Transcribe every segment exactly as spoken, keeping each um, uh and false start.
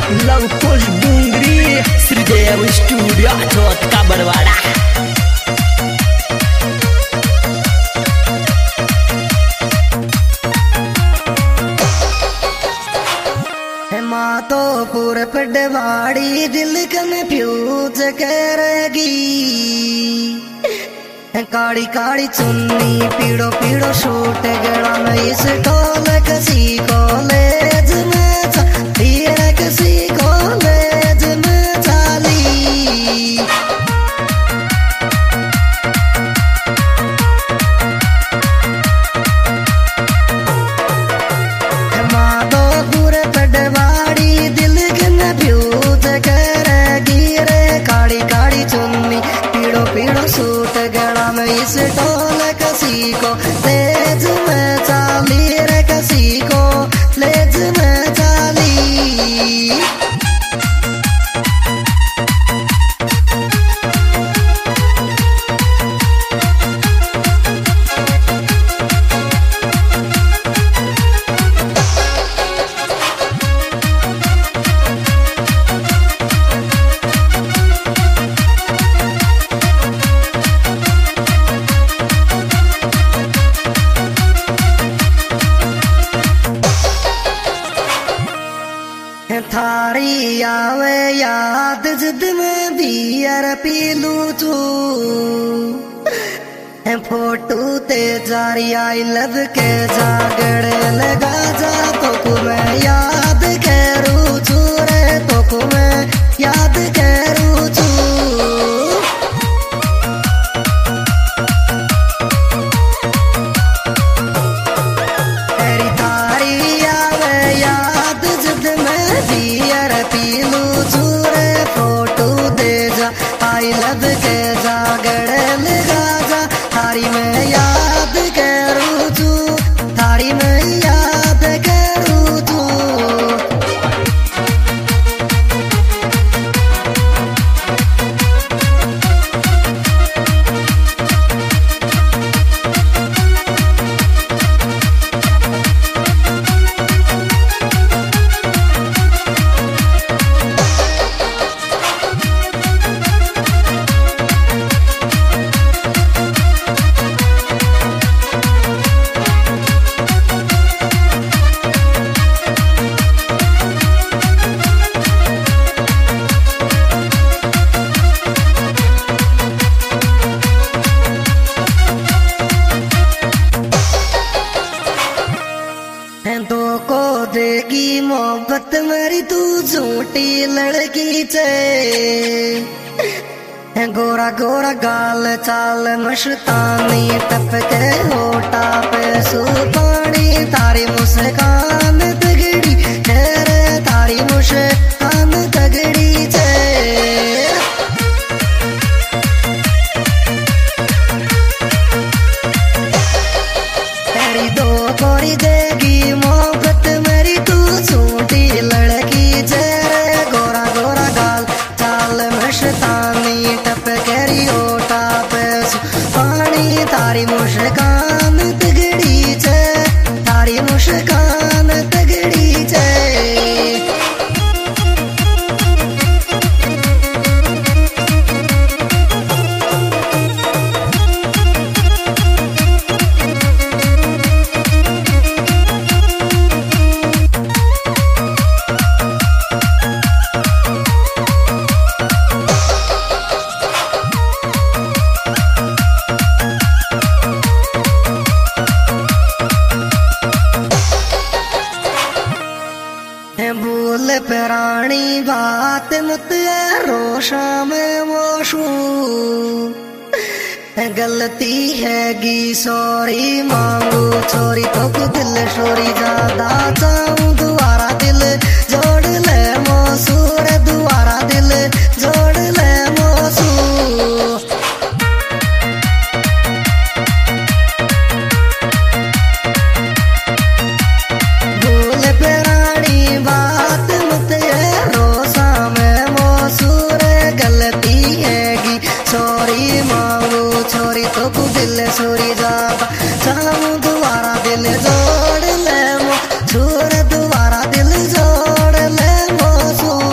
Love post Dungri Shridev studio Chauth Ka Barwara. Madhopur पडवाड़ी दिल confuse करेगी, काड़ी काड़ी चुन्नी पीड़ो पीड़ो शूट गड़ा में इस टोल किसी कॉलेज में चाली किसी कॉलेज में चाली। माधोपुर पडवाड़ी दिल कन्फ्यूज करेगी रे, काड़ी काड़ी चुन्नी पीड़ो पीड़ो सूट गड़ा में इस टोल किसी को लेज में चाली रे, किसी को लेज में चाली। थारी आवे याद जिद में बियर पीलू चू, फोटो ते जारी आई लब के जागड़े लगा जा तो को मैं याद करूँ चू रे, तो को मैं याद करूँ चू। आई लब के जागड़े लगा जा, थारी में याद करूँ तू, थारी में याद करूँ तू। दो को देगी मोहब्बत मेरी तू झूठी लड़की चे, गोरा गोरा गाल चाल मस्तानी टपके होठा पे सुपानी, तारी मुस्कान तगड़ी तेरे, तारी मुस्कान तगड़ी चे। तेरी दो कोरी देगी मोहब्बत मेरी तू छोटी लड़की जेरे, गोरा गोरा गाल चाल मस्तानी टपकेरी होठा पे पानी, तारी मुस्कान तगड़ी चे, तारी मुस्कान तगड़ी चे। भूल पुरानी बात मुत रोशा में वोशू, गलती हैगी सॉरी मांगू छोरी तो को दिल छोरी ज्यादा चाहूं, दोबारा दिल जोड़ ले मोसूर, दोबारा दिल जोड़ ले मोसू। भूल पुरानी बात मुत रोसा में मोसूर, गलती हैगी सॉरी मांगू छोरी तो को दिल छोरी ज्यादा चाहूं, दोबारा दिल जोड़ ले मो छोर, दोबारा दिल जोड़ ले मो।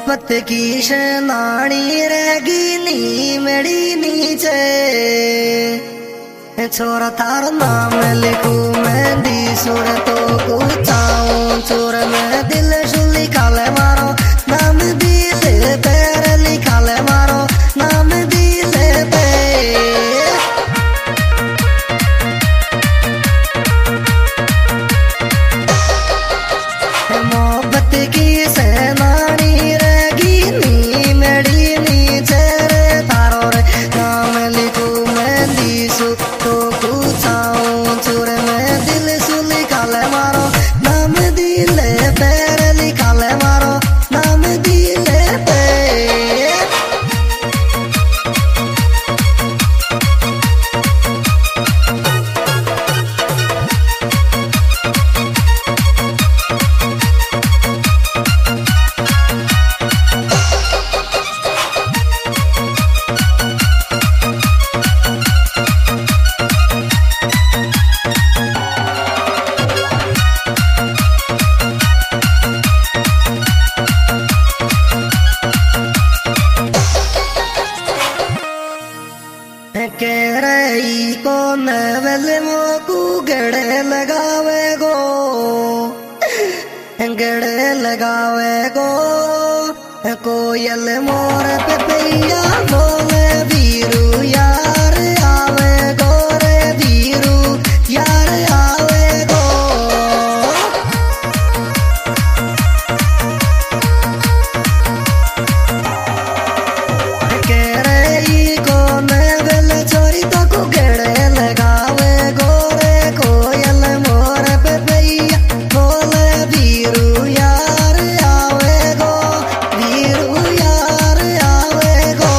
मोहब्बत की शनानी रहेगी नी मेरी नीचे छोरा थार नाम लिखू मेहंदी सूरतों को चाऊं चोर में दिल सु लिखा ले मारो नाम दिल पैर लिखा ले मारो नाम दिल पे मोहब्बत की सेनानी रहेगी नी मेरी नीचे थारो रे नाम लिखू मेहंदी सु तो पूछाऊं चोर में दिल सु लिखा ले मारो नाम दिल पैर लिखा ले मारो नाम दिल पे कह रही को नवल मोकू गड़े लगावे गो गड़े लगावे गो कोयल मोर पे पैया बोले वीरू यार आवे गो रे वीरू यार आवे गो कह रही को नवल चोरी तो को गड़े लगावे गोरे कोयल मोर पे भैया बोले वीरू यार आवे गो वीरू यार आवे गो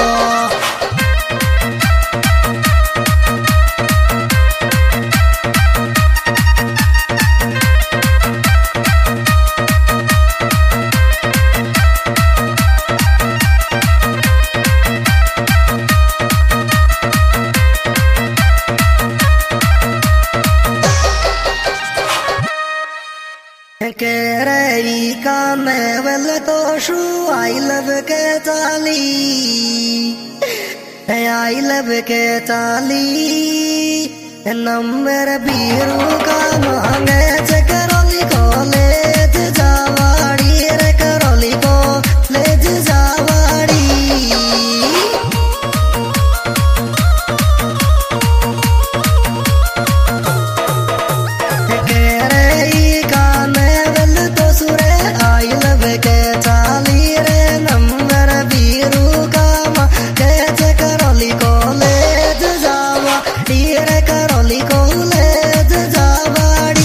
कह रही का नवल तो शू आई लव के चाली आई लव के चाली नंबर बीरू का मांगे से करोली को ले जावाड़ी रे करोली को ले जावाड़ी कह रही का नवल तो सुरे आई लव के चाली रे नंबर बीरू का मां कैसे करोली को ले जावा रे करोली को ले जावाड़ी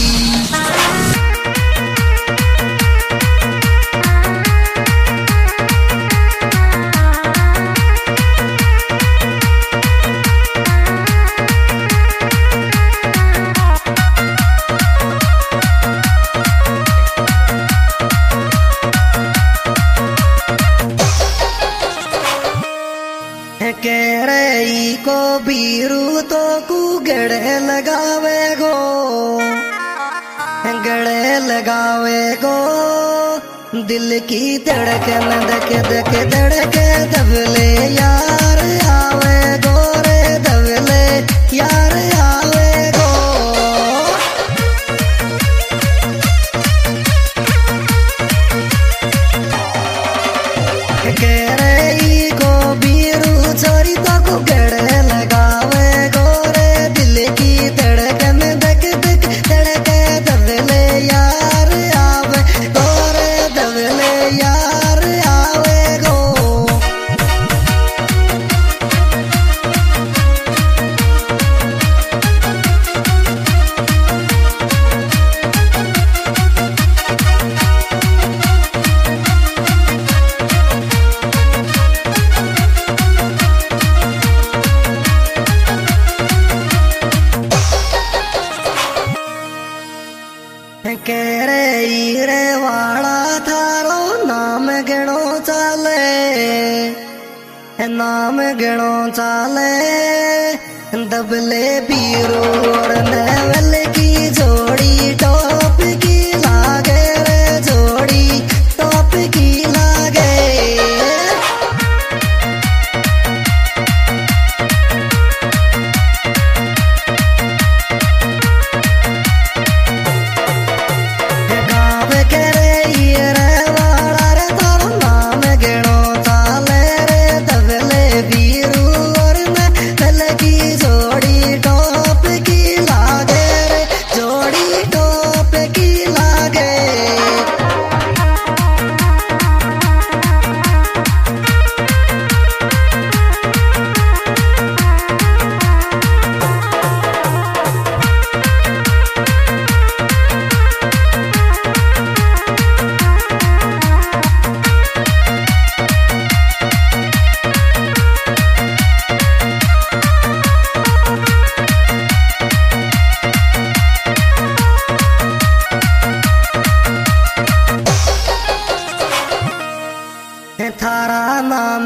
कह रही को बीरू तो कू गड़े लगावे गो गड़े लगावे गो दिल की धड़कन धक धक धड़के दबले यार आवे गो रे दबले यार आवे गो कह रही को बीरू चोरी तो को गड़े लगावे गो रे दिल की धड़कन धक धक धड़के दबले यार आवे गो रे दबले यार आवे गो कह रही रे वाला थारो नाम गणो चाले नाम गणो चाले दबले बीरू और नवल की जोड़ी टॉप की लागे रे जोड़ी टॉप की लागे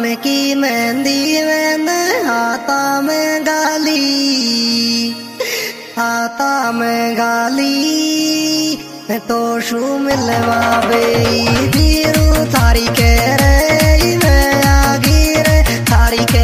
की मेहंदी में हाथा में गाली, हाथा में गाली तो शू मिलवा बे धीरू थारी के रे मैं आगी रे थारी के